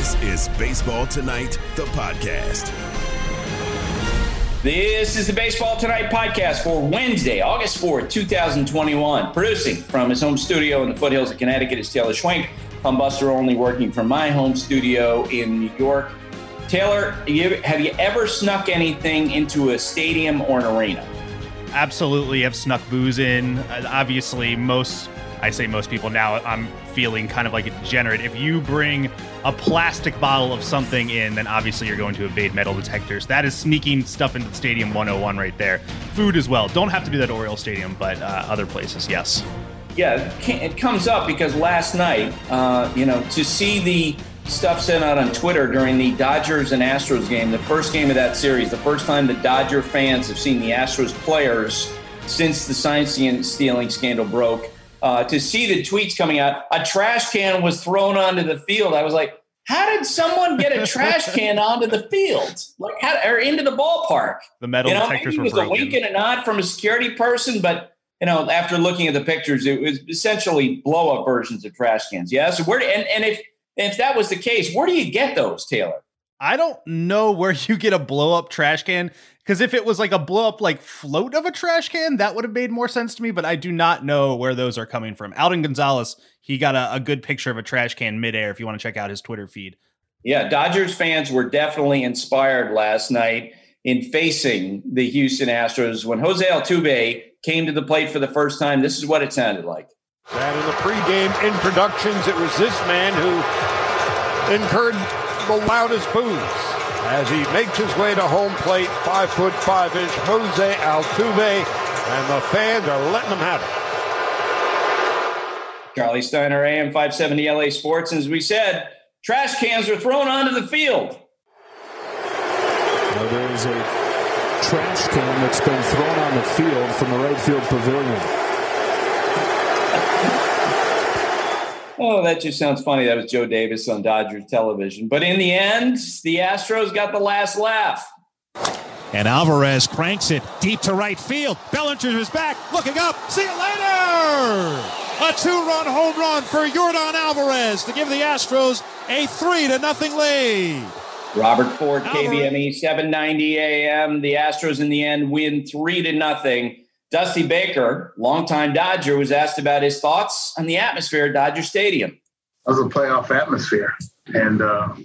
This is Baseball Tonight, the podcast. This is the Baseball Tonight podcast for Wednesday, August 4th, 2021. Producing from his home studio in the foothills of Connecticut is Taylor Schwenk. I'm Buster Olney, working from my home studio in New York. Taylor, have you ever snuck anything into a stadium or an arena? Absolutely have snuck booze in. Obviously, most people now, I'm feeling kind of like a degenerate. If you bring a plastic bottle of something in, then obviously you're going to evade metal detectors. That is sneaking stuff into the Stadium 101 right there. Food as well. Don't have to do that at Oriole Stadium, but other places, yes. Yeah, it comes up because last night, to see the stuff sent out on Twitter during the Dodgers and Astros game, the first game of that series, the first time the Dodger fans have seen the Astros players since the sign-stealing scandal broke, to see the tweets coming out, a trash can was thrown onto the field. I was like, how did someone get a trash can onto the field? Or into the ballpark? The metal detectors were broken. Maybe it was a wink and a nod from a security person, but after looking at the pictures, it was essentially blow-up versions of trash cans. Yeah, so if that was the case, where do you get those, Taylor? I don't know where you get a blow-up trash can, because if it was like a blow-up float of a trash can, that would have made more sense to me, but I do not know where those are coming from. Alden Gonzalez, he got a good picture of a trash can midair if you want to check out his Twitter feed. Yeah, Dodgers fans were definitely inspired last night in facing the Houston Astros. When Jose Altuve came to the plate for the first time, this is what it sounded like. And in the pregame introductions, it was this man who incurred the loudest boos as he makes his way to home plate. 5'5" Jose Altuve, and the fans are letting him have it. Charlie Steiner, AM 570 LA Sports. And as we said, trash cans are thrown onto the field. Well, there is a trash can that's been thrown on the field from the right field pavilion. Oh, that just sounds funny. That was Joe Davis on Dodgers television. But in the end, the Astros got the last laugh. And Alvarez cranks it deep to right field. Bellinger is back, looking up. See you later! A 2-run home run for Yordan Alvarez to give the Astros a 3-0 lead. Robert Ford, KBME, 790 AM. The Astros in the end win 3-0. Dusty Baker, longtime Dodger, was asked about his thoughts on the atmosphere at Dodger Stadium. It was a playoff atmosphere. And,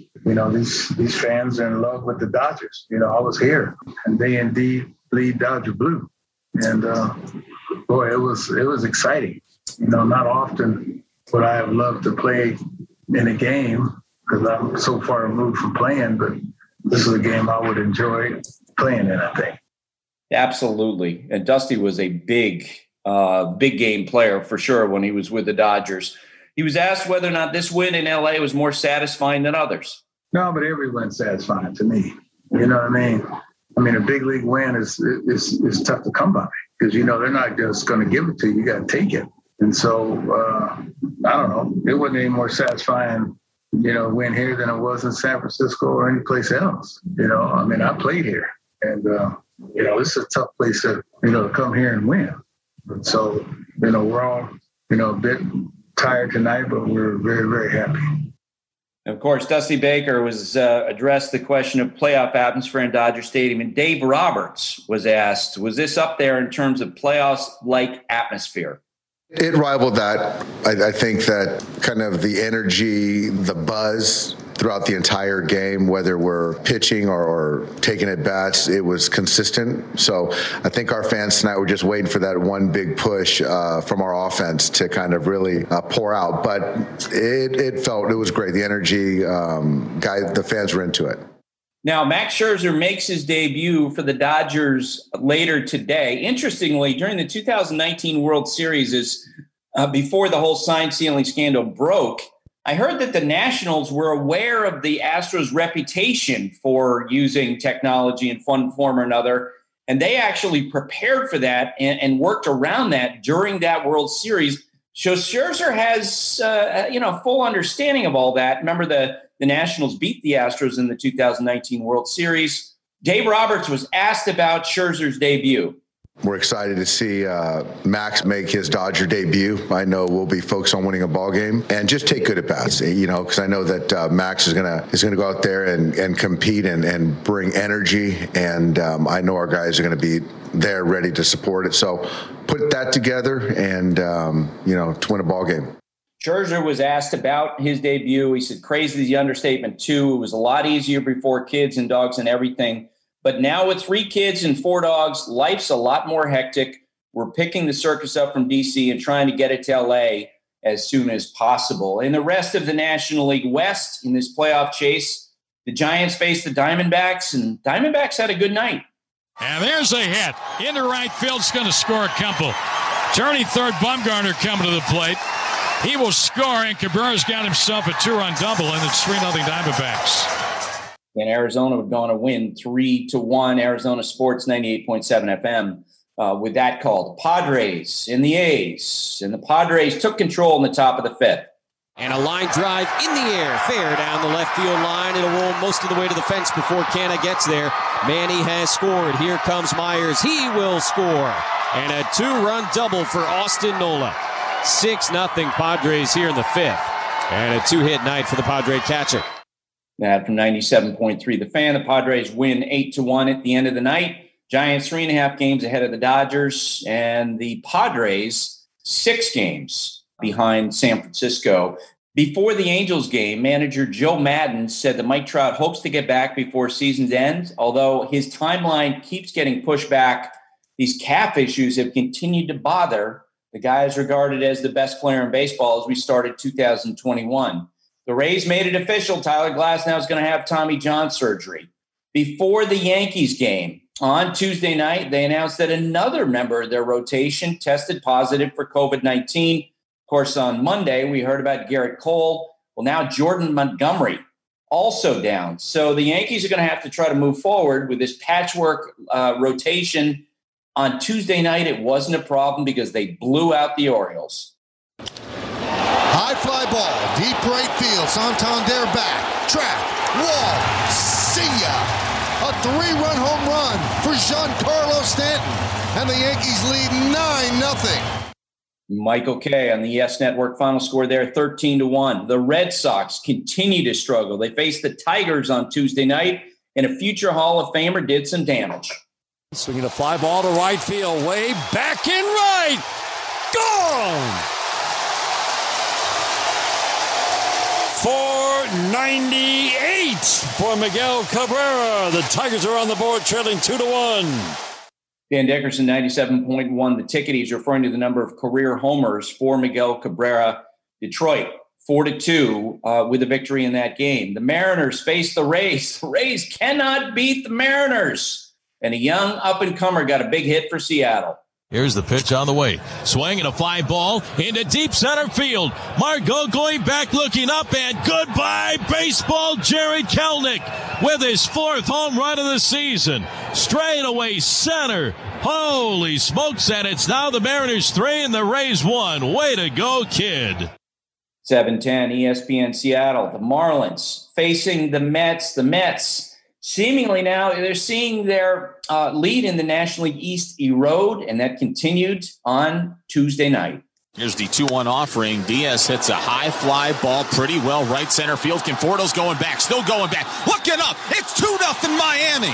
these fans are in love with the Dodgers. I was here, and they indeed bleed Dodger blue. And, it was exciting. Not often would I have loved to play in a game because I'm so far removed from playing, but this is a game I would enjoy playing in, I think. Absolutely. And Dusty was a big game player for sure when he was with the Dodgers. He was asked whether or not this win in LA was more satisfying than others. No, but every win's satisfying to me. You know what I mean? A big league win is tough to come by because, they're not just going to give it to you. You got to take it. And so, I don't know. It wasn't any more satisfying, win here than it was in San Francisco or any place else. I played here. And, this is a tough place to come here and win. So, we're all, a bit tired tonight, but we're very, very happy. Of course, Dusty Baker was addressed the question of playoff atmosphere in Dodger Stadium, and Dave Roberts was asked, was this up there in terms of playoffs-like atmosphere? It rivaled that. I think that kind of the energy, the buzz throughout the entire game, whether we're pitching or taking at bats, it was consistent. So I think our fans tonight were just waiting for that one big push from our offense to kind of really pour out. But it was great. The energy, the fans were into it. Now, Max Scherzer makes his debut for the Dodgers later today. Interestingly, during the 2019 World Series, before the whole sign-stealing scandal broke, I heard that the Nationals were aware of the Astros' reputation for using technology in one form or another, and they actually prepared for that and worked around that during that World Series. So Scherzer has, full understanding of all that. Remember, the Nationals beat the Astros in the 2019 World Series. Dave Roberts was asked about Scherzer's debut. We're excited to see Max make his Dodger debut. I know we'll be focused on winning a ball game and just take good at bats, because I know that Max is gonna go out there and compete and bring energy, and I know our guys are going to be there ready to support it. So put that together and, to win a ball game. Scherzer was asked about his debut. He said, crazy is the understatement too. It was a lot easier before kids and dogs and everything. But now with 3 kids and 4 dogs, life's a lot more hectic. We're picking the circus up from D.C. and trying to get it to L.A. as soon as possible. In the rest of the National League West, in this playoff chase, the Giants faced the Diamondbacks, and Diamondbacks had a good night. And there's a hit. Into right field's going to score a couple. Turning third, Bumgarner coming to the plate. He will score, and Cabrera's got himself a 2-run double, and it's 3-0 Diamondbacks. And Arizona would go on to win 3-1. Arizona Sports 98.7 FM with that call. The Padres and the A's. And the Padres took control in the top of the 5th. And a line drive in the air, fair down the left field line. It'll roll most of the way to the fence before Canna gets there. Manny has scored. Here comes Myers. He will score. And a 2-run double for Austin Nola. 6-0 Padres here in the 5th. And a 2-hit night for the Padre catcher. That from 97.3 The Fan. The Padres win 8-1 at the end of the night. Giants 3.5 games ahead of the Dodgers, and the Padres 6 games behind San Francisco. Before the Angels game, manager Joe Maddon said that Mike Trout hopes to get back before season's end, although his timeline keeps getting pushed back. These calf issues have continued to bother. The guy is regarded as the best player in baseball as we started 2021. The Rays made it official. Tyler Glasnow is going to have Tommy John surgery. Before the Yankees game on Tuesday night, they announced that another member of their rotation tested positive for COVID-19. Of course, on Monday, we heard about Garrett Cole. Well, now Jordan Montgomery also down. So the Yankees are going to have to try to move forward with this patchwork rotation. On Tuesday night, it wasn't a problem because they blew out the Orioles. High fly ball, deep right field. Santander back, track, wall, see ya. A 3-run home run for Giancarlo Stanton. And the Yankees lead 9-0. Michael Kay on the Yes Network. Final score there, 13-1. The Red Sox continue to struggle. They faced the Tigers on Tuesday night, and a future Hall of Famer did some damage. Swinging a fly ball to right field, way back in right. Gone! 498 for Miguel Cabrera. The Tigers are on the board, trailing 2-1. Dan Dickerson, 97.1. The ticket, he's referring to the number of career homers for Miguel Cabrera. Detroit, 4-2 with a victory in that game. The Mariners face the Rays. The Rays cannot beat the Mariners. And a young up-and-comer got a big hit for Seattle. Here's the pitch on the way. Swing and a fly ball into deep center field. Margot going back, looking up, and goodbye baseball. Jared Kelenic with his 4th home run of the season. Straight away center. Holy smokes, and it's now the Mariners 3 and the Rays 1. Way to go, kid. 7:10 ESPN Seattle. The Marlins facing the Mets. The Mets seemingly now they're seeing their lead in the National League East erode, and that continued on Tuesday night. Here's the 2-1 offering. Diaz hits a high fly ball pretty well right center field. Conforto's going back, still going back. Looking up, it's 2-0 Miami.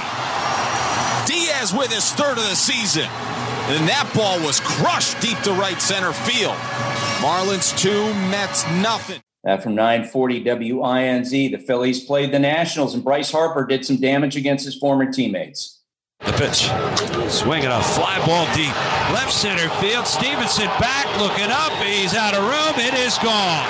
Diaz with his 3rd of the season. And that ball was crushed deep to right center field. Marlins 2, Mets nothing. From 940 WINZ, the Phillies played the Nationals, and Bryce Harper did some damage against his former teammates. The pitch. Swinging a fly ball deep. Left center field. Stevenson back, looking up. He's out of room. It is gone.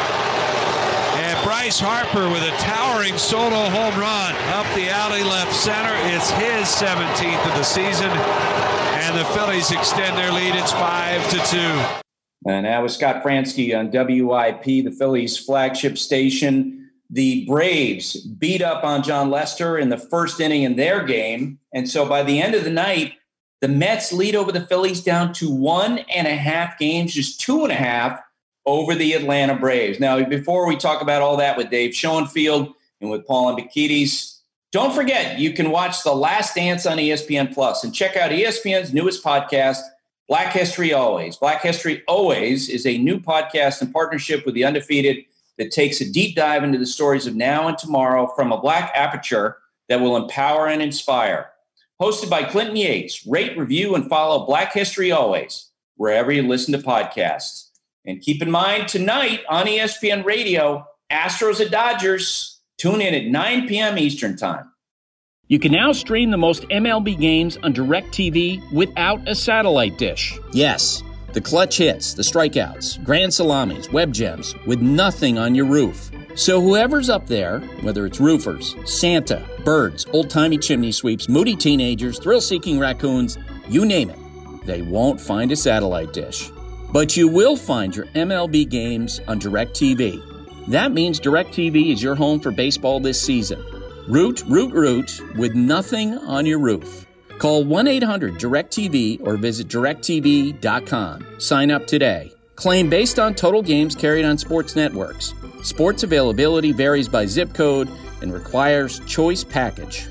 And Bryce Harper with a towering solo home run up the alley left center. It's his 17th of the season. And the Phillies extend their lead. It's 5-2. And that was Scott Fransky on WIP, the Phillies flagship station. The Braves beat up on John Lester in the 1st inning in their game. And so by the end of the night, the Mets lead over the Phillies down to 1.5 games, just 2.5 over the Atlanta Braves. Now, before we talk about all that with Dave Schoenfield and with Paul Ambekides, Don't forget, you can watch The Last Dance on ESPN Plus and check out ESPN's newest podcast, Black History Always. Black History Always is a new podcast in partnership with The Undefeated that takes a deep dive into the stories of now and tomorrow from a Black aperture that will empower and inspire. Hosted by Clinton Yates, rate, review, and follow Black History Always wherever you listen to podcasts. And keep in mind, tonight on ESPN Radio, Astros at Dodgers. Tune in at 9 p.m. Eastern Time. You can now stream the most MLB games on DirecTV without a satellite dish. Yes, the clutch hits, the strikeouts, grand salamis, web gems, with nothing on your roof. So whoever's up there, whether it's roofers, Santa, birds, old-timey chimney sweeps, moody teenagers, thrill-seeking raccoons, you name it, they won't find a satellite dish. But you will find your MLB games on DirecTV. That means DirecTV is your home for baseball this season. Root with nothing on your roof. Call 1-800-DIRECTV or visit directtv.com. Sign up today. Claim based on total games carried on sports networks. Sports availability varies by zip code and requires choice package.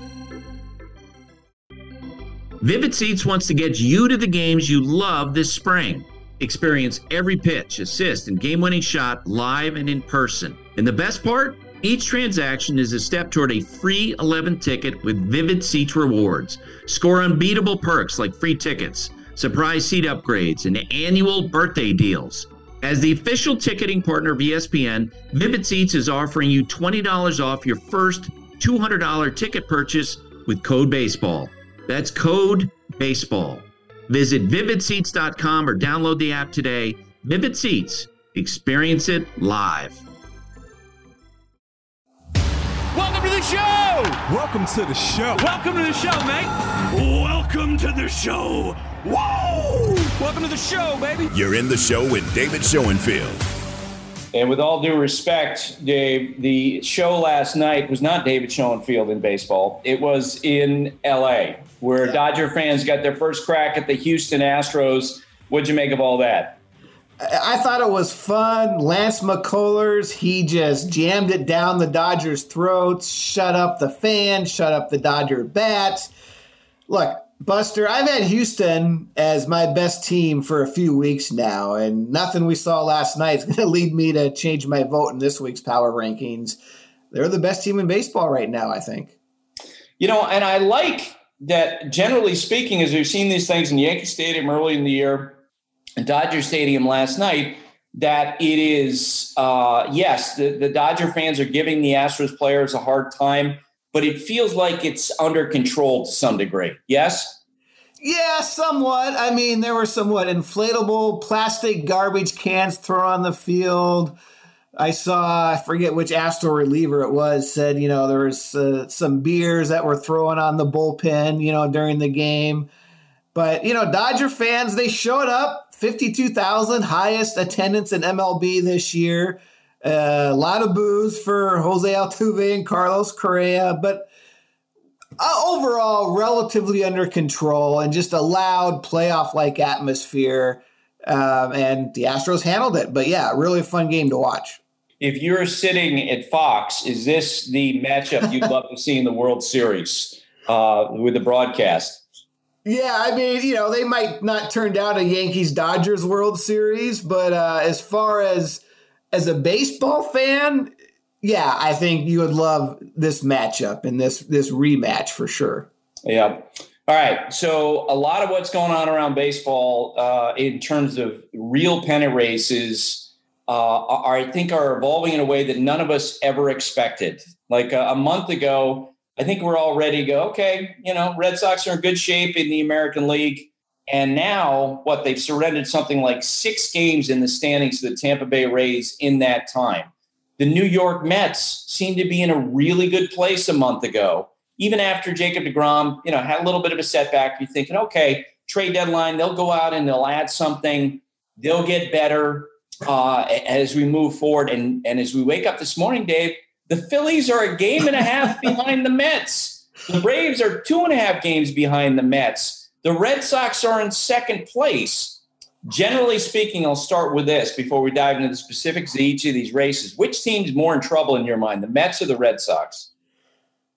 Vivid Seats wants to get you to the games you love this spring. Experience every pitch, assist, and game-winning shot live and in person. And the best part? Each transaction is a step toward a free 11th ticket with Vivid Seats rewards. Score unbeatable perks like free tickets, surprise seat upgrades, and annual birthday deals. As the official ticketing partner of ESPN, Vivid Seats is offering you $20 off your first $200 ticket purchase with code BASEBALL. That's code BASEBALL. Visit vividseats.com or download the app today. Vivid Seats. Experience it live. Welcome to the show! Welcome to the show. Welcome to the show, mate. Welcome to the show. Whoa! Welcome to the show, baby. You're in the show with David Schoenfield. And with all due respect, Dave, the show last night was not David Schoenfield in baseball. It was in L.A., where Dodger fans got their first crack at the Houston Astros. What'd you make of all that? I thought it was fun. Lance McCullers, he just jammed it down the Dodgers' throats, shut up the fans, shut up the Dodger bats. Look, Buster, I've had Houston as my best team for a few weeks now, and nothing we saw last night is going to lead me to change my vote in this week's power rankings. They're the best team in baseball right now, I think. You know, and I like that, generally speaking, as we've seen these things in Yankee Stadium early in the year and Dodger Stadium last night, that it is, yes, the Dodger fans are giving the Astros players a hard time, but it feels like it's under control to some degree. Yes? Yeah, somewhat. I mean, there were somewhat inflatable plastic garbage cans thrown on the field. I saw, I forget which Astro reliever it was, said, you know, there was some beers that were thrown on the bullpen, you know, during the game. But, you know, Dodger fans, they showed up, 52,000, highest attendance in MLB this year. A lot of boos for Jose Altuve and Carlos Correa, but overall relatively under control and just a loud playoff-like atmosphere. And the Astros handled it. But, yeah, really fun game to watch. If you're sitting at Fox, is this the matchup you'd love to see in the World Series with the broadcast? Yeah, I mean, you know, they might not turn down a Yankees-Dodgers World Series, but as far as a baseball fan, yeah, I think you would love this matchup and this rematch for sure. Yeah. All right. So a lot of what's going on around baseball in terms of real pennant races I think are evolving in a way that none of us ever expected. Like a month ago, I think we're all ready to go, okay, you know, Red Sox are in good shape in the American League. And now, they've surrendered something like 6 games in the standings to the Tampa Bay Rays in that time. The New York Mets seemed to be in a really good place a month ago. Even after Jacob deGrom, you know, had a little bit of a setback, you're thinking, okay, trade deadline, they'll go out and they'll add something. They'll get better as we move forward. And as we wake up this morning, Dave, the Phillies are a game and a half behind the Mets. The Braves are 2.5 games behind the Mets. The Red Sox are in second place. Generally speaking, I'll start with this before we dive into the specifics of each of these races. Which team's more in trouble in your mind, the Mets or the Red Sox?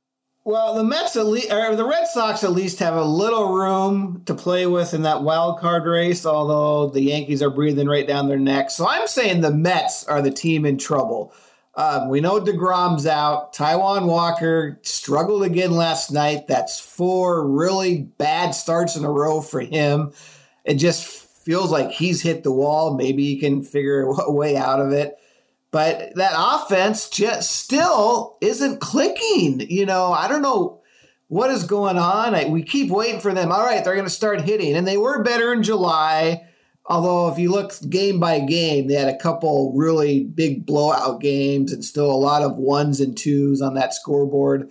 Well, the Mets the Red Sox at least have a little room to play with in that wild card race, although the Yankees are breathing right down their neck. So I'm saying the Mets are the team in trouble. We know DeGrom's out. Taijuan Walker struggled again last night. That's 4 really bad starts in a row for him. It just feels like he's hit the wall. Maybe he can figure a way out of it. But that offense just still isn't clicking. I don't know what is going on. We keep waiting for them. All right, they're going to start hitting. And they were better in July. Although if you look game by game, they had a couple really big blowout games and still a lot of 1s and 2s on that scoreboard.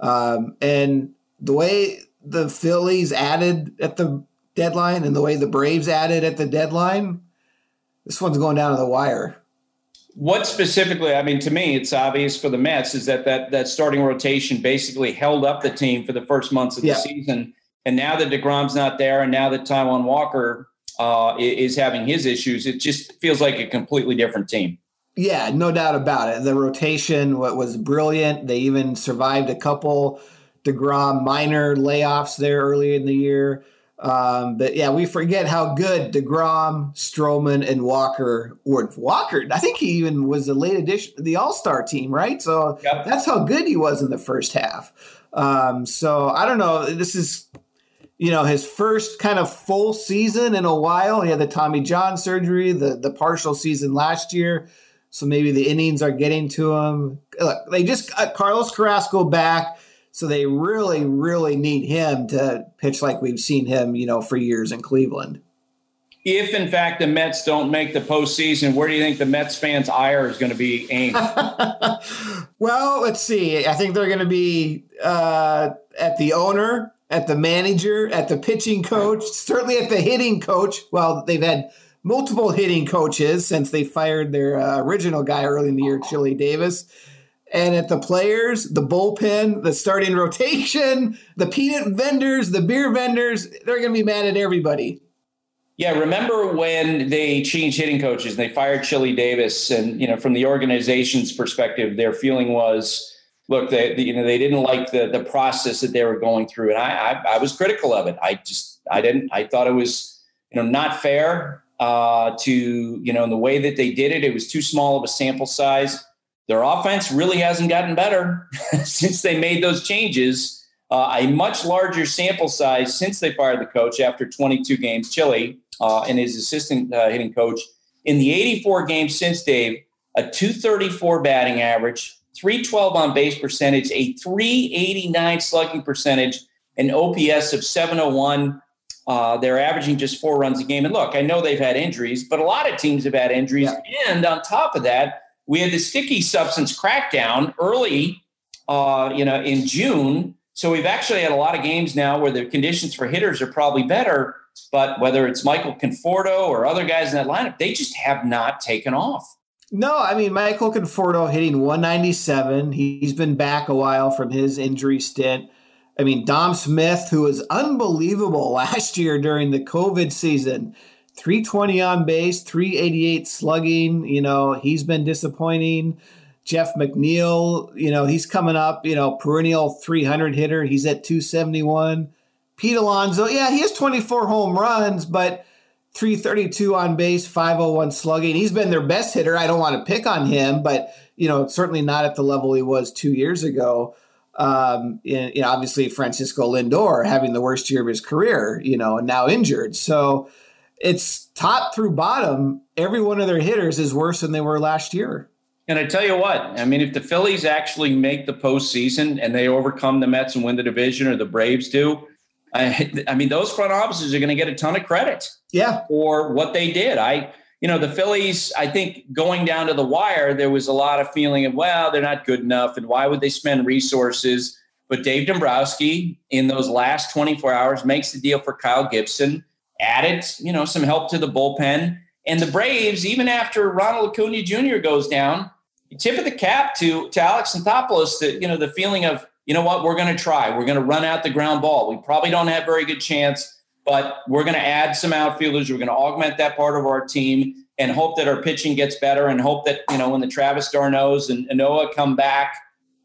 And the way the Phillies added at the deadline and the way the Braves added at the deadline, this one's going down to the wire. What specifically, to me, it's obvious for the Mets is that starting rotation basically held up the team for the first months of the season. And now that DeGrom's not there and now that Taijuan Walker is having his issues, it just feels like a completely different team. Yeah, no doubt about it. The rotation was brilliant. They even survived a couple DeGrom minor layoffs there early in the year. But yeah, we forget how good DeGrom, Stroman, and Walker were. Walker, I think he even was a late addition to the All-Star team, right? So That's how good he was in the first half. So I don't know. This is, his first kind of full season in a while. He had the Tommy John surgery, the partial season last year. So maybe the innings are getting to him. Look, they just got Carlos Carrasco back. So they really, really need him to pitch like we've seen him, for years in Cleveland. If, in fact, the Mets don't make the postseason, where do you think the Mets fans' ire is going to be aimed? Well, let's see. I think they're going to be at the owner, at the manager, at the pitching coach, certainly at the hitting coach. Well, they've had multiple hitting coaches since they fired their original guy early in the year, Chili Davis. And at the players, the bullpen, the starting rotation, the peanut vendors, the beer vendors, they're going to be mad at everybody. Yeah, remember when they changed hitting coaches and they fired Chili Davis, and from the organization's perspective, their feeling was, look, they didn't like the process that they were going through, and I was critical of it. I thought it was not fair to in the way that they did it. It was too small of a sample size. Their offense really hasn't gotten better since they made those changes. A much larger sample size since they fired the coach after 22 games, Chili, and his assistant hitting coach. In the 84 games since, Dave, a .234 batting average, .312 on base percentage, a .389 slugging percentage, an OPS of 701. They're averaging just 4 runs a game. And look, I know they've had injuries, but a lot of teams have had injuries. Yeah. And on top of that, we had the sticky substance crackdown early, in June. So we've actually had a lot of games now where the conditions for hitters are probably better. But whether it's Michael Conforto or other guys in that lineup, they just have not taken off. No, Michael Conforto hitting 197. He's been back a while from his injury stint. Dom Smith, who was unbelievable last year during the COVID season, 320 on base, 388 slugging. He's been disappointing. Jeff McNeil, he's coming up, perennial 300 hitter. He's at 271. Pete Alonso, he has 24 home runs, but 332 on base, 501 slugging. He's been their best hitter. I don't want to pick on him, but, certainly not at the level he was 2 years ago. Obviously Francisco Lindor having the worst year of his career, and now injured. So it's top through bottom. Every one of their hitters is worse than they were last year. And I tell you what, if the Phillies actually make the postseason and they overcome the Mets and win the division, or the Braves do, those front offices are going to get a ton of credit for what they did. The Phillies, I think going down to the wire, there was a lot of feeling of, well, they're not good enough. And why would they spend resources? But Dave Dombrowski in those last 24 hours makes the deal for Kyle Gibson, added, some help to the bullpen. And the Braves, even after Ronald Acuna Jr. goes down, you tip of the cap to Alex Anthopoulos, that, the feeling of, we're going to try. We're going to run out the ground ball. We probably don't have very good chance, but we're going to add some outfielders. We're going to augment that part of our team and hope that our pitching gets better, and hope that, when the Travis d'Arnaud's and Noah come back,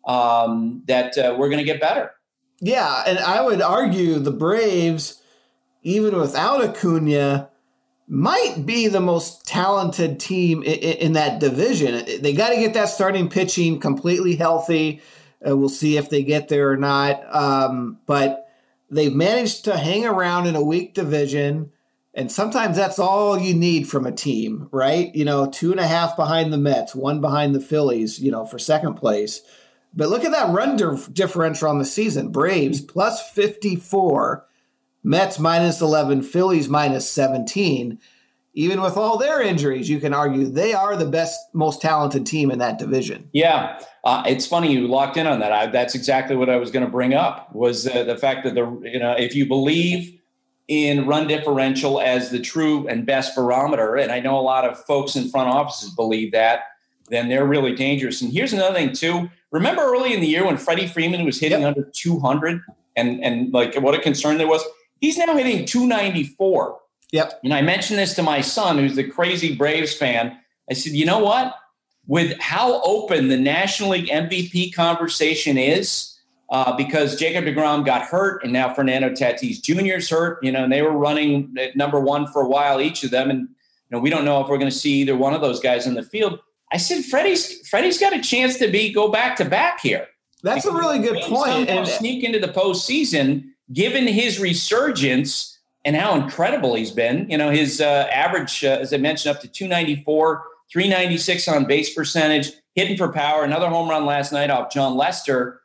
that we're going to get better. Yeah, and I would argue the Braves, even without Acuna, might be the most talented team in that division. They got to get that starting pitching completely healthy. We'll see if they get there or not. But they've managed to hang around in a weak division, and sometimes that's all you need from a team, right? 2.5 behind the Mets, 1 behind the Phillies, for second place. But look at that run differential on the season. Braves plus 54, Mets minus 11, Phillies minus 17. Even with all their injuries, you can argue they are the best, most talented team in that division. Yeah, it's funny you locked in on that. That's exactly what I was going to bring up, was the fact that if you believe in run differential as the true and best barometer, and I know a lot of folks in front offices believe that, then they're really dangerous. And here's another thing too. Remember early in the year when Freddie Freeman was hitting under 200 and like what a concern there was? He's now hitting 294. Yep. And I mentioned this to my son, who's the crazy Braves fan. I said, you know what? With how open the National League MVP conversation is, because Jacob deGrom got hurt and now Fernando Tatis Jr. is hurt, and they were running at number 1 for a while, each of them. And we don't know if we're going to see either one of those guys in the field. I said, Freddie's got a chance to go back to back here. That's a really good point. And sneak into the postseason, given his resurgence and how incredible he's been. His average, as I mentioned, up to 294, 396 on base percentage, hitting for power. Another home run last night off John Lester.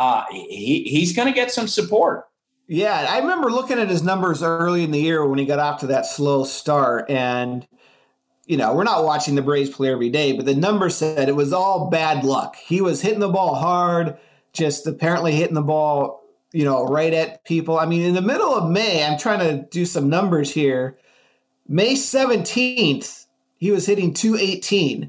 He's going to get some support. Yeah, I remember looking at his numbers early in the year when he got off to that slow start, and we're not watching the Braves play every day, but the numbers said it was all bad luck. He was hitting the ball hard, just apparently hitting the ball, right at people. I mean, in the middle of May, I'm trying to do some numbers here. May 17th, he was hitting 218.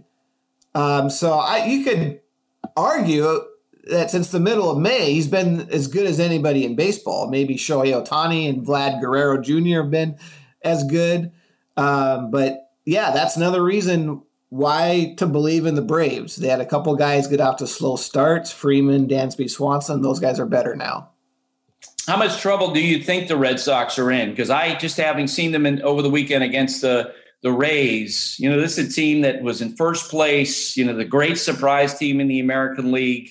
So you could argue that since the middle of May, he's been as good as anybody in baseball. Maybe Shohei Ohtani and Vlad Guerrero Jr. have been as good. But yeah, that's another reason why to believe in the Braves. They had a couple guys get off to slow starts. Freeman, Dansby, Swanson, those guys are better now. How much trouble do you think the Red Sox are in? Because I just having seen them over the weekend against the Rays, this is a team that was in first place, the great surprise team in the American League.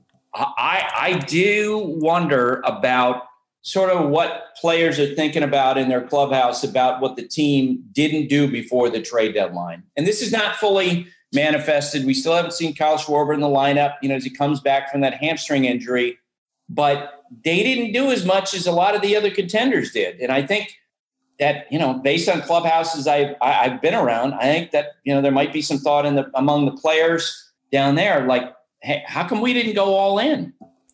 I do wonder about sort of what players are thinking about in their clubhouse about what the team didn't do before the trade deadline. And this is not fully manifested. We still haven't seen Kyle Schwarber in the lineup, as he comes back from that hamstring injury. But they didn't do as much as a lot of the other contenders did. And I think that, based on clubhouses I've been around, I think that, there might be some thought among the players down there, like, hey, how come we didn't go all in?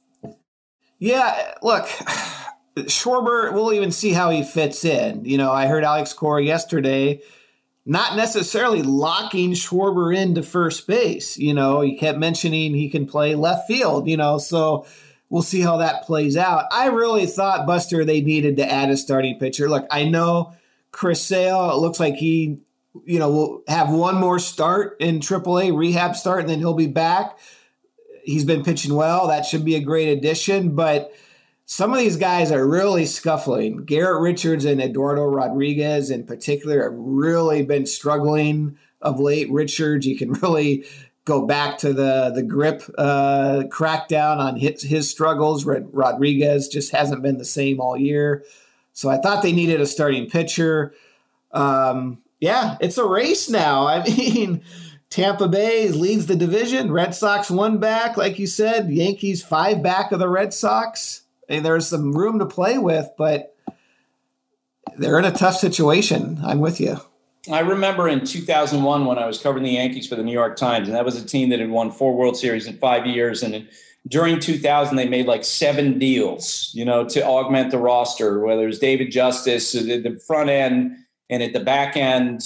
Yeah, look, Schwarber, we'll even see how he fits in. I heard Alex Cora yesterday not necessarily locking Schwarber into first base. He kept mentioning he can play left field, so we'll see how that plays out. I really thought, Buster, they needed to add a starting pitcher. Look, I know Chris Sale, it looks like he, will have one more start in AAA, rehab start, and then he'll be back. He's been pitching well. That should be a great addition, but some of these guys are really scuffling. Garrett Richards and Eduardo Rodriguez in particular have really been struggling of late. Richards, you can really go back to the grip crackdown on his struggles. Rodriguez just hasn't been the same all year. So I thought they needed a starting pitcher. Yeah, it's a race now. I mean, Tampa Bay leads the division. Red Sox 1 back, like you said. Yankees 5 back of the Red Sox. And there's some room to play with, but they're in a tough situation. I'm with you. I remember in 2001 when I was covering the Yankees for the New York Times, and that was a team that had won 4 World Series in 5 years. And during 2000, they made like 7 deals, to augment the roster, whether it was David Justice at the front end and at the back end,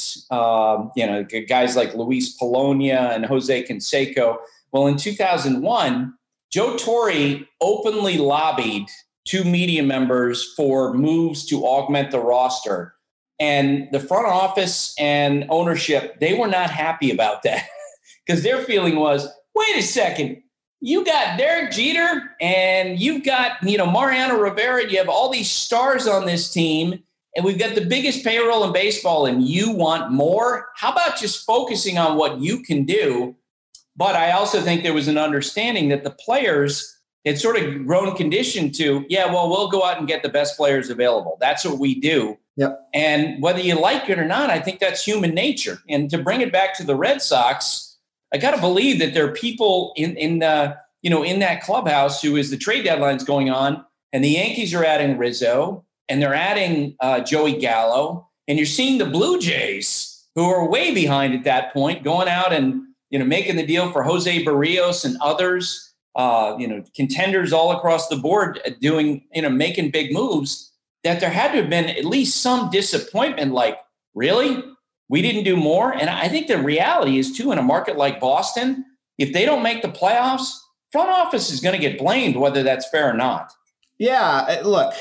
guys like Luis Polonia and Jose Canseco. Well, in 2001, Joe Torre openly lobbied 2 media members for moves to augment the roster. And the front office and ownership, they were not happy about that because their feeling was, wait a second, you got Derek Jeter and you've got, Mariano Rivera. You have all these stars on this team, and we've got the biggest payroll in baseball, and you want more? How about just focusing on what you can do? But I also think there was an understanding that the players had sort of grown conditioned to, we'll go out and get the best players available. That's what we do. Yep. And whether you like it or not, I think that's human nature. And to bring it back to the Red Sox, I got to believe that there are people in that clubhouse who, as the trade deadline's going on, and the Yankees are adding Rizzo and they're adding Joey Gallo, and you're seeing the Blue Jays, who are way behind at that point, going out and making the deal for Jose Barrios and others, contenders all across the board doing, making big moves. That there had to have been at least some disappointment, like, really? We didn't do more? And I think the reality is, too, in a market like Boston, if they don't make the playoffs, front office is going to get blamed, whether that's fair or not. Yeah, look,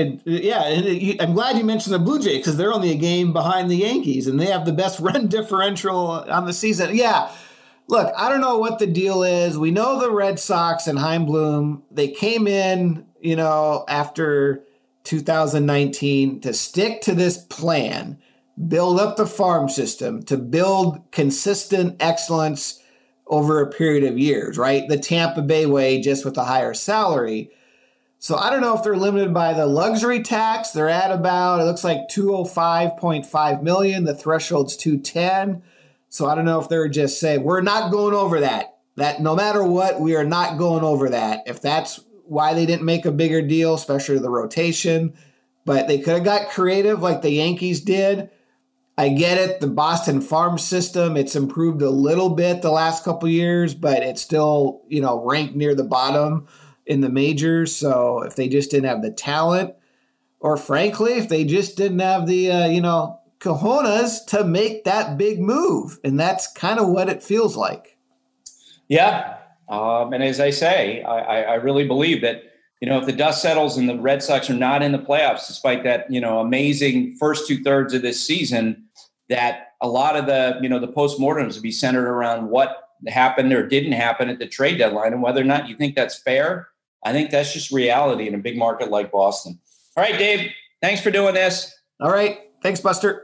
I'm glad you mentioned the Blue Jays because they're only a game behind the Yankees, and they have the best run differential on the season. Yeah, look, I don't know what the deal is. We know the Red Sox and Chaim Bloom, they came in, after 2019 to stick to this plan, build up the farm system, to build consistent excellence over a period of years, right? The Tampa Bay way, just with a higher salary. So I don't know if they're limited by the luxury tax. They're at about, it looks like $205.5 million. The threshold's $210. So I don't know if they're just saying, we're not going over that. That no matter what, we are not going over that. If that's why they didn't make a bigger deal, especially the rotation, but they could have got creative like the Yankees did. I get it. The Boston farm system, it's improved a little bit the last couple of years, but it's still, ranked near the bottom in the majors. So if they just didn't have the talent, or frankly, if they just didn't have the, cojones to make that big move. And that's kind of what it feels like. Yeah. And as I say, I really believe that, if the dust settles and the Red Sox are not in the playoffs, despite that, amazing first 2/3 of this season, that a lot of the, the postmortems will be centered around what happened or didn't happen at the trade deadline. And whether or not you think that's fair, I think that's just reality in a big market like Boston. All right, Dave, thanks for doing this. All right. Thanks, Buster.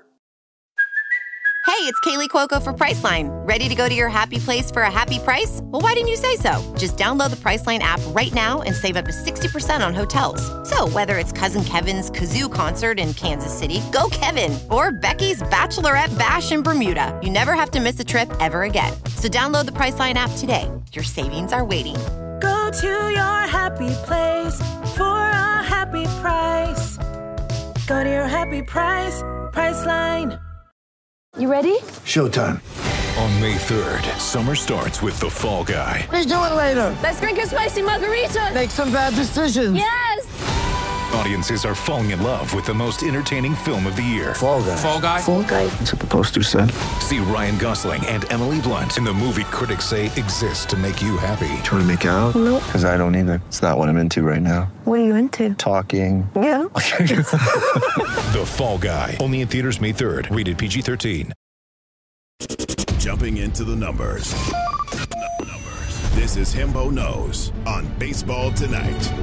Hey, it's Kaylee Cuoco for Priceline. Ready to go to your happy place for a happy price? Well, why didn't you say so? Just download the Priceline app right now and save up to 60% on hotels. So whether it's Cousin Kevin's Kazoo Concert in Kansas City, go Kevin, or Becky's Bachelorette Bash in Bermuda, you never have to miss a trip ever again. So download the Priceline app today. Your savings are waiting. Go to your happy place for a happy price. Go to your happy price, Priceline. You ready? Showtime. On May 3rd, summer starts with The Fall Guy. Let's do it later. Let's drink a spicy margarita. Make some bad decisions. Yes. Audiences are falling in love with the most entertaining film of the year. Fall Guy. Fall Guy? Fall Guy. That's what the poster said. See Ryan Gosling and Emily Blunt in the movie critics say exists to make you happy. Trying to make it out? Nope. Because I don't either. It's not what I'm into right now. What are you into? Talking. Yeah. The Fall Guy. Only in theaters May 3rd. Rated PG-13. Jumping into the numbers. This is Hembo Knows on Baseball Tonight.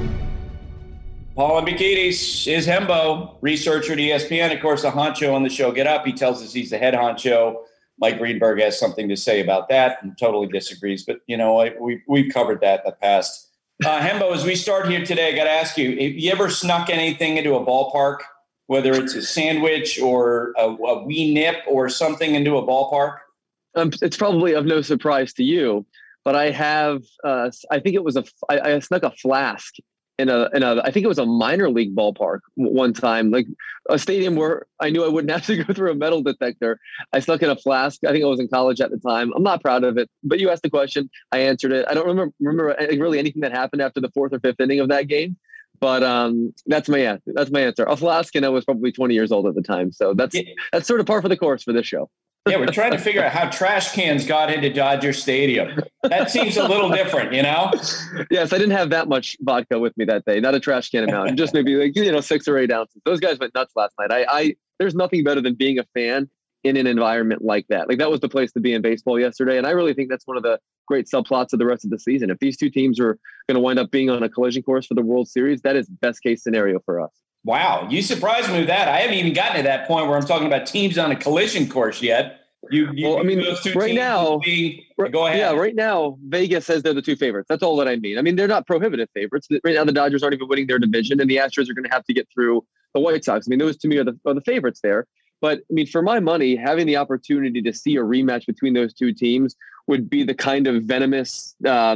Paul Ambikides is Hembo, researcher at ESPN, of course, a honcho on the show Get Up. He tells us he's the head honcho. Mike Greenberg has something to say about that and totally disagrees. But, we've covered that in the past. Hembo, as we start here today, I got to ask you, have you ever snuck anything into a ballpark, whether it's a sandwich or a wee nip or something into a ballpark? It's probably of no surprise to you, but I have, I think it was I snuck a flask in I think it was a minor league ballpark one time, like a stadium where I knew I wouldn't have to go through a metal detector. I snuck in a flask. I think I was in college at the time. I'm not proud of it, but you asked the question. I answered it. I don't remember really anything that happened after the fourth or fifth inning of that game, but that's my answer. A flask, and I was probably 20 years old at the time. So that's sort of par for the course for this show. Yeah, we're trying to figure out how trash cans got into Dodger Stadium. That seems a little different, Yes, I didn't have that much vodka with me that day. Not a trash can amount. Just maybe 6 or 8 ounces. Those guys went nuts last night. There's nothing better than being a fan in an environment like that. Like, that was the place to be in baseball yesterday. And I really think that's one of the great subplots of the rest of the season. If these two teams are going to wind up being on a collision course for the World Series, that is best case scenario for us. Wow. You surprised me with that. I haven't even gotten to that point where I'm talking about teams on a collision course yet. Right now, go ahead. Yeah, right now, Vegas says they're the two favorites. That's all that I mean. I mean, they're not prohibitive favorites. Right now, the Dodgers aren't even winning their division, and the Astros are going to have to get through the White Sox. I mean, those to me are the favorites there. But I mean, for my money, having the opportunity to see a rematch between those two teams would be the kind of venomous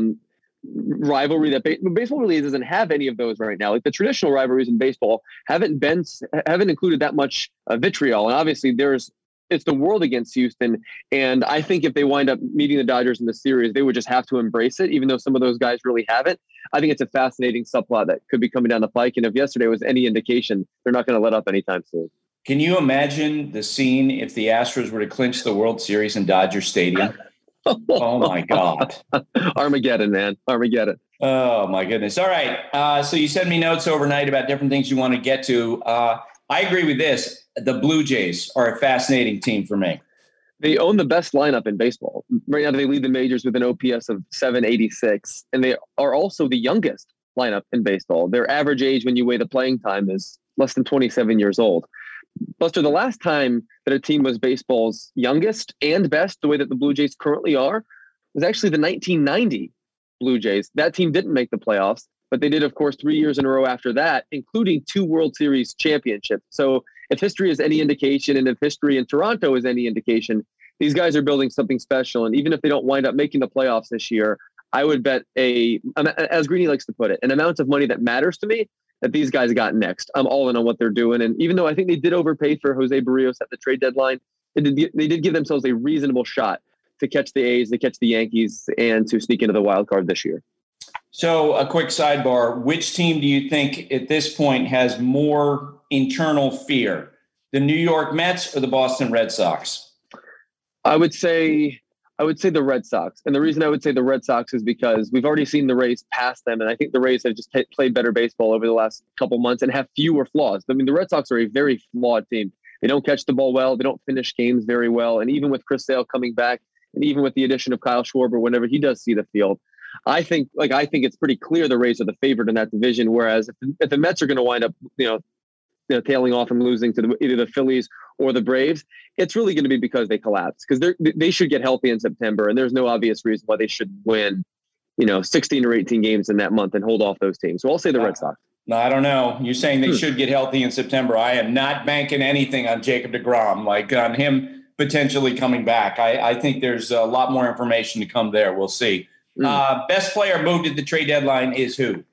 rivalry that baseball really doesn't have any of those right now. Like, the traditional rivalries in baseball haven't included that much vitriol, and obviously it's the world against Houston. And I think if they wind up meeting the Dodgers in the series, they would just have to embrace it, even though some of those guys really haven't. I think it's a fascinating subplot that could be coming down the pike. And if yesterday was any indication, they're not going to let up anytime soon. Can you imagine the scene if the Astros were to clinch the World Series in Dodger Stadium? Oh, my God. Armageddon, man. Armageddon. Oh, my goodness. All right. So you sent me notes overnight about different things you want to get to. I agree with this. The Blue Jays are a fascinating team for me. They own the best lineup in baseball. Right now, they lead the majors with an OPS of 786, and they are also the youngest lineup in baseball. Their average age when you weigh the playing time is less than 27 years old. Buster, the last time that a team was baseball's youngest and best, the way that the Blue Jays currently are, was actually the 1990 Blue Jays. That team didn't make the playoffs, but they did, of course, 3 years in a row after that, including 2 World Series championships. So if history is any indication, and if history in Toronto is any indication, these guys are building something special. And even if they don't wind up making the playoffs this year, I would bet as Greeny likes to put it, an amount of money that matters to me that these guys got next. I'm all in on what they're doing. And even though I think they did overpay for Jose Barrios at the trade deadline, they did give themselves a reasonable shot to catch the A's, to catch the Yankees, and to sneak into the wild card this year. So a quick sidebar, which team do you think at this point has more internal fear, the New York Mets or the Boston Red Sox? I would say the Red Sox. And the reason I would say the Red Sox is because we've already seen the Rays pass them. And I think the Rays have just played better baseball over the last couple months and have fewer flaws. I mean, the Red Sox are a very flawed team. They don't catch the ball well. They don't finish games very well. And even with Chris Sale coming back, and even with the addition of Kyle Schwarber, whenever he does see the field, I think it's pretty clear the Rays are the favorite in that division. Whereas if the Mets are going to wind up, tailing off and losing to either the Phillies or the Braves, it's really going to be because they collapse, because they should get healthy in September. And there's no obvious reason why they should win, 16 or 18 games in that month and hold off those teams. So I'll say the Red Sox. No, I don't know. You're saying they should get healthy in September. I am not banking anything on Jacob deGrom, like on him potentially coming back. I think there's a lot more information to come there. We'll see. Best player moved at the trade deadline is who?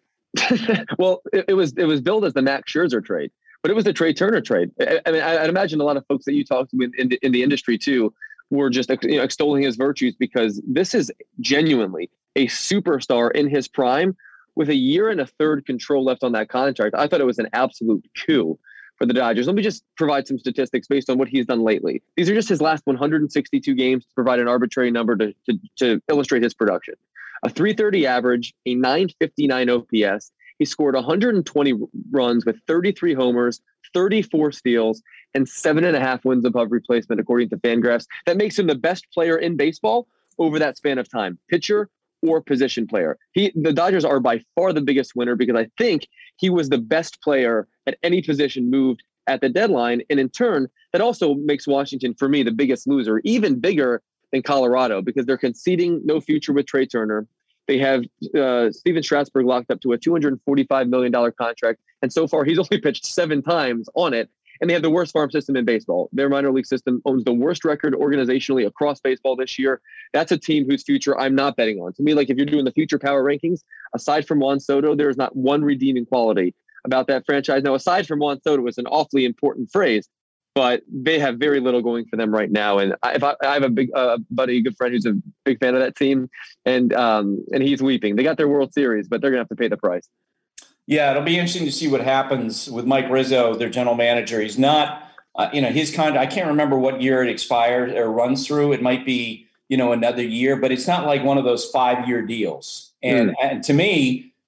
Well, it was billed as the Max Scherzer trade, but it was the Trey Turner trade. I mean, I'd imagine a lot of folks that you talked to in the industry too were just extolling his virtues, because this is genuinely a superstar in his prime with a year and a third control left on that contract. I thought it was an absolute coup for the Dodgers. Let me just provide some statistics based on what he's done lately. These are just his last 162 games to provide an arbitrary number to illustrate his production. A 330 average, a 959 OPS. He scored 120 runs with 33 homers, 34 steals, and 7.5 wins above replacement, according to Fangraphs. That makes him the best player in baseball over that span of time, pitcher or position player. The Dodgers are by far the biggest winner, because I think he was the best player at any position moved at the deadline. And in turn, that also makes Washington, for me, the biggest loser, even bigger than Colorado, because they're conceding no future with Trey Turner. They have Steven Strasburg locked up to a $245 million contract. And so far, he's only pitched 7 times on it. And they have the worst farm system in baseball. Their minor league system owns the worst record organizationally across baseball this year. That's a team whose future I'm not betting on. To me, like, if you're doing the future power rankings, aside from Juan Soto, there is not one redeeming quality about that franchise. Now, aside from Juan Soto, it's an awfully important phrase, but they have very little going for them right now. And I have a big buddy, a good friend who's a big fan of that team, and he's weeping. They got their World Series, but they're going to have to pay the price. Yeah, it'll be interesting to see what happens with Mike Rizzo, their general manager. He's not, his contract, I can't remember what year it expires or runs through. It might be, another year, but it's not like one of those 5-year deals. And to me,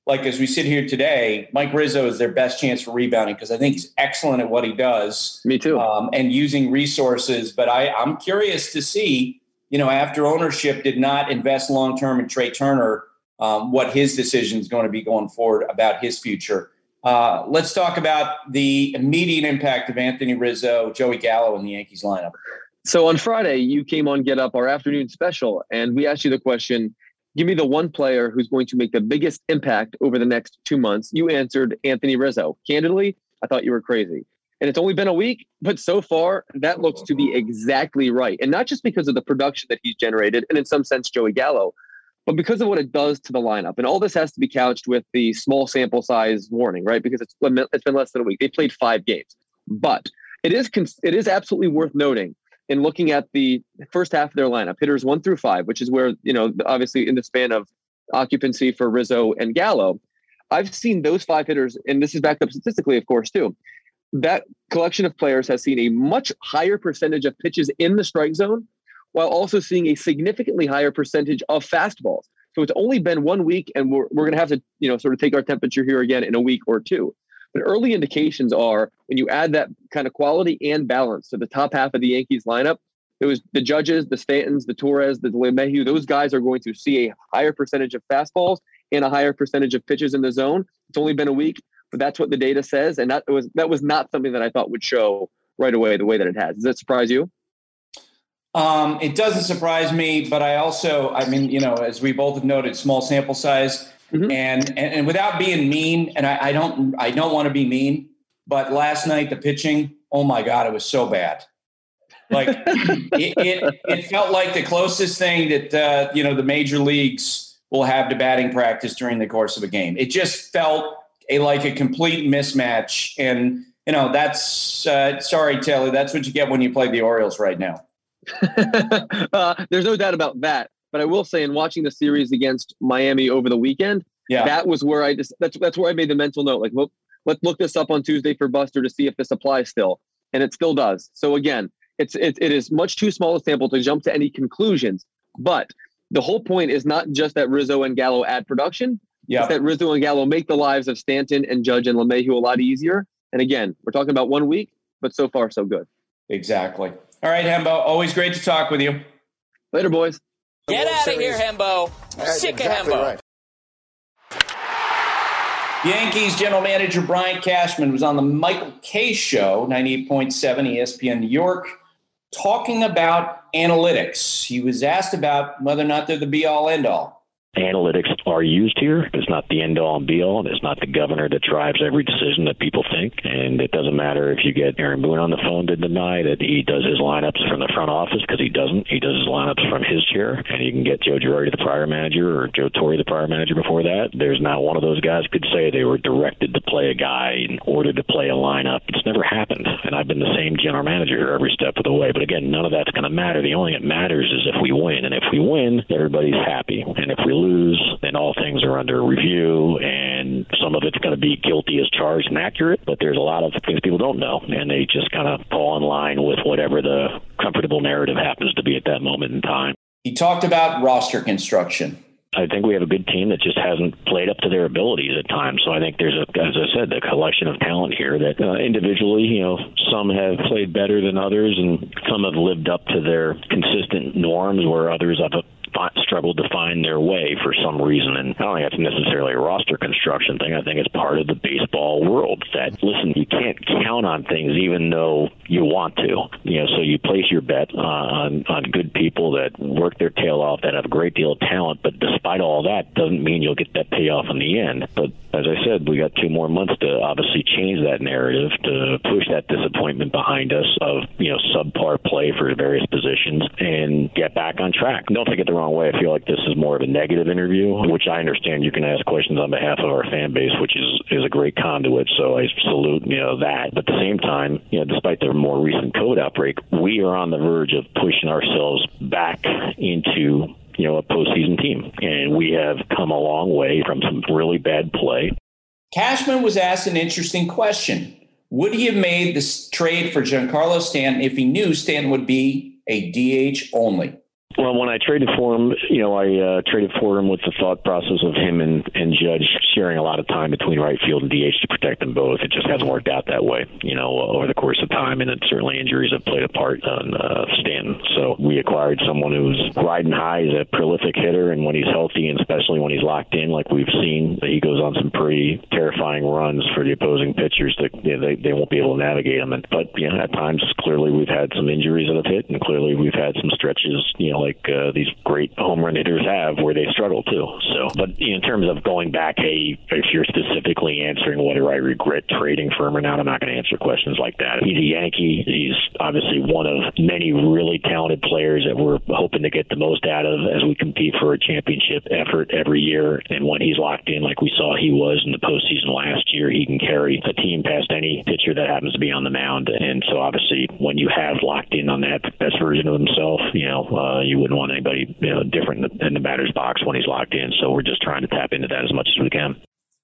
like as we sit here today, Mike Rizzo is their best chance for rebounding because I think he's excellent at what he does. Me too. And using resources. But I'm curious to see, after ownership did not invest long-term in Trey Turner, what his decision is going to be going forward about his future. Let's talk about the immediate impact of Anthony Rizzo, Joey Gallo in the Yankees lineup. So on Friday, you came on Get Up, our afternoon special, and we asked you the question, give me the one player who's going to make the biggest impact over the next 2 months. You answered Anthony Rizzo. Candidly, I thought you were crazy. And it's only been a week, but so far that looks to be exactly right. And not just because of the production that he's generated, and in some sense, Joey Gallo, but because of what it does to the lineup. And all this has to be couched with the small sample size warning, right? Because it's been less than a week. They played 5 games. But it is absolutely worth noting in looking at the first half of their lineup, hitters 1 through 5, which is where, obviously in the span of occupancy for Rizzo and Gallo, I've seen those 5 hitters, and this is backed up statistically, of course, too. That collection of players has seen a much higher percentage of pitches in the strike zone, while also seeing a significantly higher percentage of fastballs. So it's only been 1 week, and we're going to have to, sort of take our temperature here again in a week or two. But early indications are when you add that kind of quality and balance to the top half of the Yankees lineup, it was the Judges, the Stantons, the Torres, the LeMahieu. Those guys are going to see a higher percentage of fastballs and a higher percentage of pitches in the zone. It's only been a week, but that's what the data says. And that was not something that I thought would show right away the way that it has. Does that surprise you? It doesn't surprise me, but as we both have noted, small sample size. Mm-hmm. And without being mean, and I don't want to be mean, but last night the pitching, oh my God, it was so bad. Like it felt like the closest thing that the major leagues will have to batting practice during the course of a game. It just felt like a complete mismatch, and that's sorry, Taylor, that's what you get when you play the Orioles right now. There's no doubt about that. But I will say, in watching the series against Miami over the weekend, that was where that's where I made the mental note. Like, let's look this up on Tuesday for Buster to see if this applies still, and it still does. So again, it is much too small a sample to jump to any conclusions. But the whole point is not just that Rizzo and Gallo add production. It's that Rizzo and Gallo make the lives of Stanton and Judge and LeMahieu a lot easier. And again, we're talking about 1 week, but so far so good. Exactly. All right, Hembo, always great to talk with you. Later, boys. Get out of here, Hembo. Sick of Hembo. Right. Yankees general manager Brian Cashman was on the Michael Kay Show, 98.7 ESPN New York, talking about analytics. He was asked about whether or not they're the be-all, end-all. Analytics are used here. It's not the end-all and be-all. It's not the governor that drives every decision that people think. And it doesn't matter if you get Aaron Boone on the phone to deny that he does his lineups from the front office, because he doesn't. He does his lineups from his chair. And you can get Joe Girardi, the prior manager, or Joe Torre, the prior manager before that. There's not one of those guys could say they were directed to play a guy and ordered to play a lineup. It's never happened. And I've been the same general manager here every step of the way. But again, none of that's going to matter. The only thing that matters is if we win. And if we win, everybody's happy. And if we lose, then all things are under review, and some of it's going to be guilty as charged and accurate, but there's a lot of things people don't know, and they just kind of fall in line with whatever the comfortable narrative happens to be at that moment in time. He talked about roster construction. I think we have a good team that just hasn't played up to their abilities at times. So I think there's, as I said, a collection of talent here that individually, some have played better than others, and some have lived up to their consistent norms, where others have struggled to find their way for some reason. And I don't think that's necessarily a roster construction thing. I think it's part of the baseball world that, listen, you can't count on things even though you want to. So you place your bet on good people that work their tail off, that have a great deal of talent, but despite all that, doesn't mean you'll get that payoff in the end. But as I said, we got 2 more months to obviously change that narrative, to push that disappointment behind us of, subpar play for various positions and get back on track. Don't take it the wrong way. I feel like this is more of a negative interview, which I understand you can ask questions on behalf of our fan base, which is a great conduit. So I salute, that. But at the same time, despite the more recent COVID outbreak, we are on the verge of pushing ourselves back into a postseason team. And we have come a long way from some really bad play. Cashman was asked an interesting question. Would he have made this trade for Giancarlo Stanton if he knew Stanton would be a DH only? Well, when I traded for him, I traded for him with the thought process of him and Judge sharing a lot of time between right field and DH to protect them both. It just hasn't worked out that way, over the course of time, and then certainly injuries have played a part on Stanton. So we acquired someone who's riding high, he's a prolific hitter, and when he's healthy, and especially when he's locked in, like we've seen, he goes on some pretty terrifying runs for the opposing pitchers that they won't be able to navigate them. But at times, clearly we've had some injuries that have hit, and clearly we've had some stretches, like these great home run hitters have, where they struggle too. So, but in terms of going back, hey, if you're specifically answering whether I regret trading for him or not, I'm not going to answer questions like that. He's a Yankee. He's obviously one of many really talented players that we're hoping to get the most out of as we compete for a championship effort every year. And when he's locked in, like we saw he was in the postseason last year, he can carry a team past any pitcher that happens to be on the mound. And so obviously when you have locked in on that best version of himself, you wouldn't want anybody different in the batter's box when he's locked in. So we're just trying to tap into that as much as we can.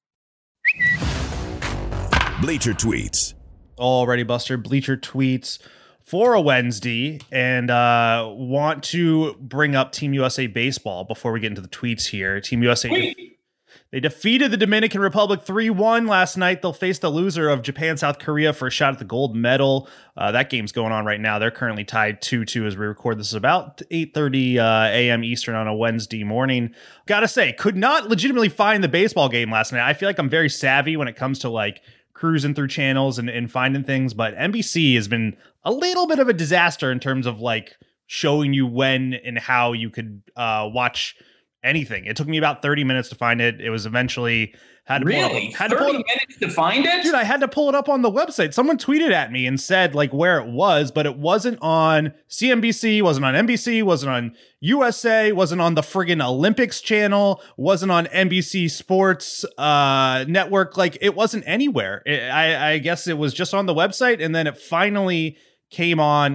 Bleacher Tweets. Alrighty, Buster. Bleacher Tweets for a Wednesday, and want to bring up Team USA Baseball before we get into the tweets here. Team USA, they defeated the Dominican Republic 3-1 last night. They'll face the loser of Japan, South Korea for a shot at the gold medal. That game's going on right now. They're currently tied 2-2 as we record. This is about 8:30 a.m. Eastern on a Wednesday morning. Gotta say, could not legitimately find the baseball game last night. I feel like I'm very savvy when it comes to like cruising through channels and finding things, but NBC has been a little bit of a disaster in terms of like showing you when and how you could watch anything. It took me about 30 minutes to find it. It was eventually had to 30 minutes to find it? Dude, I had to pull it up on the website. Someone tweeted at me and said like where it was, but it wasn't on CNBC, wasn't on NBC, wasn't on USA, wasn't on the friggin' Olympics channel, wasn't on NBC Sports network. Like it wasn't anywhere. I guess it was just on the website, and then it finally came on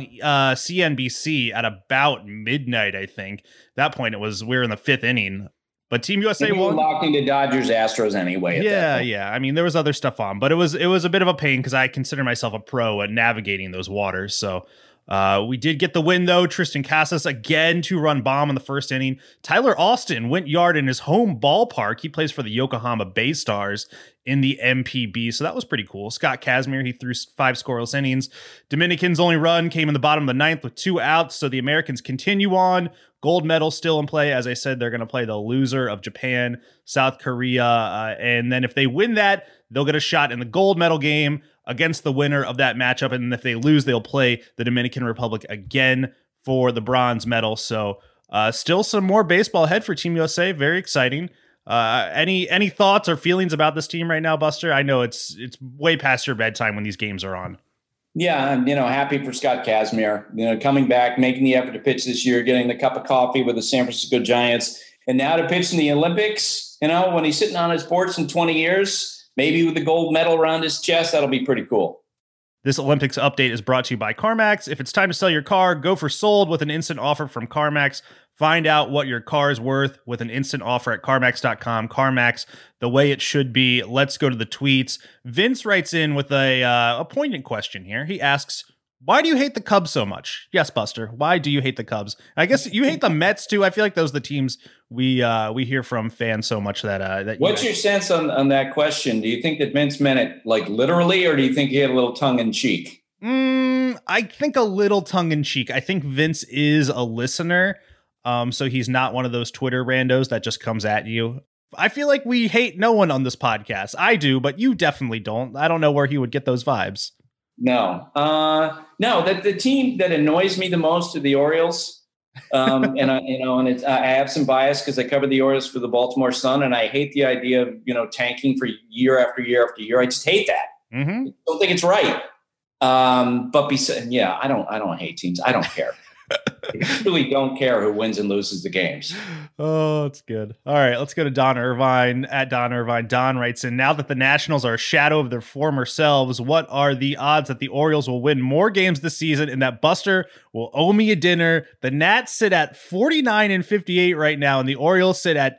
CNBC at about midnight, I think. At that point, we were in the 5th inning. But Team USA won. Locked into Dodgers Astros anyway. Yeah. I mean, there was other stuff on, but it was a bit of a pain because I consider myself a pro at navigating those waters. So we did get the win, though. Tristan Casas again 2-run bomb in the 1st inning. Tyler Austin went yard in his home ballpark. He plays for the Yokohama Bay Stars in the MPB, so that was pretty cool. Scott Kazmir, he threw 5 scoreless innings. Dominicans' only run came in the bottom of the 9th with 2 outs, so the Americans continue on. Gold medal still in play. As I said, they're going to play the loser of Japan, South Korea, and then if they win that, they'll get a shot in the gold medal game against the winner of that matchup, and if they lose, they'll play the Dominican Republic again for the bronze medal. So still some more baseball ahead for Team USA. Very exciting. Any thoughts or feelings about this team right now, Buster? I know it's way past your bedtime when these games are on. Yeah, I'm happy for Scott Kazmir, coming back, making the effort to pitch this year, getting the cup of coffee with the San Francisco Giants, and now to pitch in the Olympics. When he's sitting on his porch in 20 years, maybe with the gold medal around his chest, that'll be pretty cool. This Olympics update is brought to you by CarMax. If it's time to sell your car, go for sold with an instant offer from CarMax. Find out what your car is worth with an instant offer at CarMax.com. CarMax, the way it should be. Let's go to the tweets. Vince writes in with a poignant question here. He asks, why do you hate the Cubs so much? Yes, Buster. Why do you hate the Cubs? I guess you hate the Mets too. I feel like those are the teams we hear from fans so much that. What's your sense on that question? Do you think that Vince meant it like literally, or do you think he had a little tongue in cheek? I think a little tongue in cheek. I think Vince is a listener, so he's not one of those Twitter randos that just comes at you. I feel like we hate no one on this podcast. I do, but you definitely don't. I don't know where he would get those vibes. No. That the team that annoys me the most are the Orioles. And I have some bias because I covered the Orioles for the Baltimore Sun, and I hate the idea of tanking for year after year after year. I just hate that. Mm-hmm. I don't think it's right. But I don't hate teams. I don't care. I really don't care who wins and loses the games. Oh, it's good. All right, let's go to Don Irvine at Don Irvine. Don writes in, now that the Nationals are a shadow of their former selves, what are the odds that the Orioles will win more games this season and that Buster will owe me a dinner? The Nats sit at 49-58 right now, and the Orioles sit at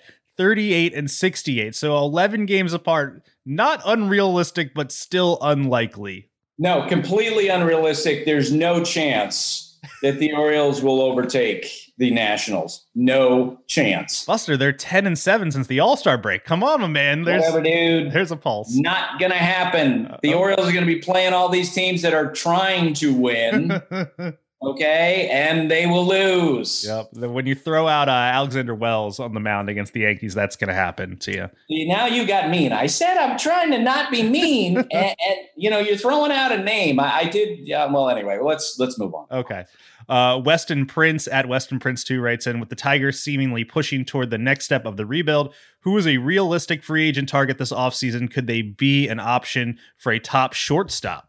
38-68. So 11 games apart. Not unrealistic, but still unlikely. No, completely unrealistic. There's no chance that the Orioles will overtake the Nationals. No chance. Buster, they're 10-7 since the All-Star break. Come on, my man. Whatever, dude. There's a pulse. Not going to happen. The Orioles are going to be playing all these teams that are trying to win. Okay, and they will lose. Yep. When you throw out Alexander Wells on the mound against the Yankees, that's going to happen to you. See, now you got mean. I said I'm trying to not be mean, and you're throwing out a name. I did. Yeah. Well, anyway, let's move on. Okay. Weston Prince at Weston Prince 2 writes in, with the Tigers seemingly pushing toward the next step of the rebuild, who is a realistic free agent target this offseason? Could they be an option for a top shortstop?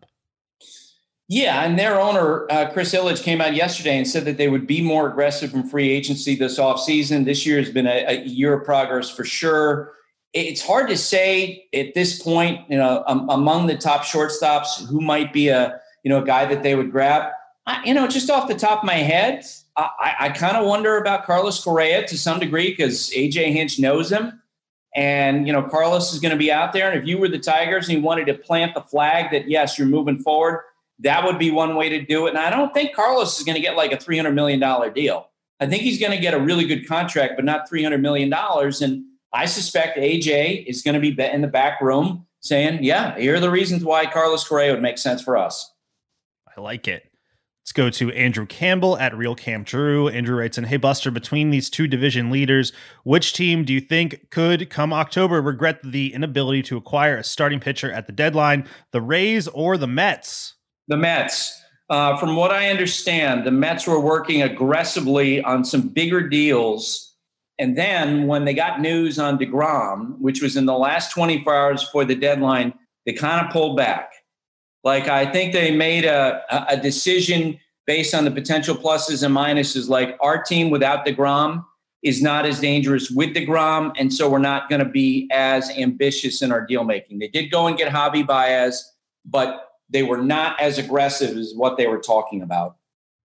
Yeah, and their owner, Chris Ilitch, came out yesterday and said that they would be more aggressive in free agency this offseason. This year has been a year of progress for sure. It's hard to say at this point, among the top shortstops, who might be a guy that they would grab. Just off the top of my head, I kind of wonder about Carlos Correa to some degree because A.J. Hinch knows him. And, Carlos is going to be out there. And if you were the Tigers and you wanted to plant the flag that, yes, you're moving forward, that would be one way to do it. And I don't think Carlos is going to get like a $300 million deal. I think he's going to get a really good contract, but not $300 million. And I suspect AJ is going to be in the back room saying, yeah, here are the reasons why Carlos Correa would make sense for us. I like it. Let's go to Andrew Campbell at Real Camp Drew. Andrew writes in, hey, Buster, between these two division leaders, which team do you think could, come October, regret the inability to acquire a starting pitcher at the deadline, the Rays or the Mets? The Mets. From what I understand, the Mets were working aggressively on some bigger deals. And then when they got news on DeGrom, which was in the last 24 hours before the deadline, they kind of pulled back. Like, I think they made a decision based on the potential pluses and minuses. Like, our team without DeGrom is not as dangerous with DeGrom, and so we're not going to be as ambitious in our deal making. They did go and get Javi Baez, but they were not as aggressive as what they were talking about.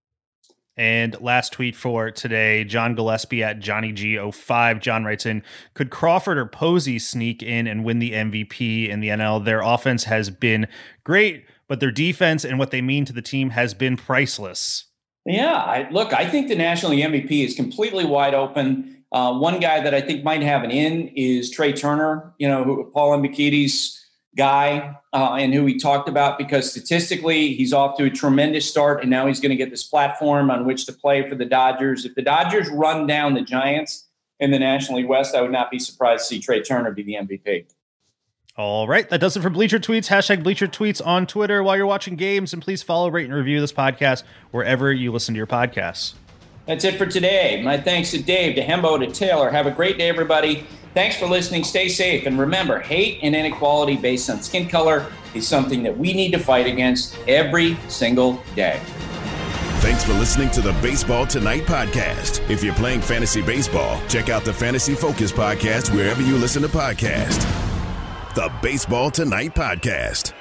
And last tweet for today, John Gillespie at Johnny G05. John writes in, could Crawford or Posey sneak in and win the MVP in the NL? Their offense has been great, but their defense and what they mean to the team has been priceless. Yeah, I think the National League MVP is completely wide open. One guy that I think might have an in is Trey Turner, who Paul Mbakiti's guy, and who we talked about, because statistically he's off to a tremendous start, and now he's going to get this platform on which to play for the Dodgers. If the Dodgers run down the Giants in the National League West, I would not be surprised to see Trey Turner be the MVP. All right, that does it for Bleacher Tweets. Hashtag Bleacher Tweets on Twitter while you're watching games, and please follow, rate, and review this podcast wherever you listen to your podcasts. That's it for today. My thanks to Dave, to Hembo, to Taylor. Have a great day, everybody. Thanks for listening. Stay safe. And remember, hate and inequality based on skin color is something that we need to fight against every single day. Thanks for listening to the Baseball Tonight podcast. If you're playing fantasy baseball, check out the Fantasy Focus podcast wherever you listen to podcasts. The Baseball Tonight podcast.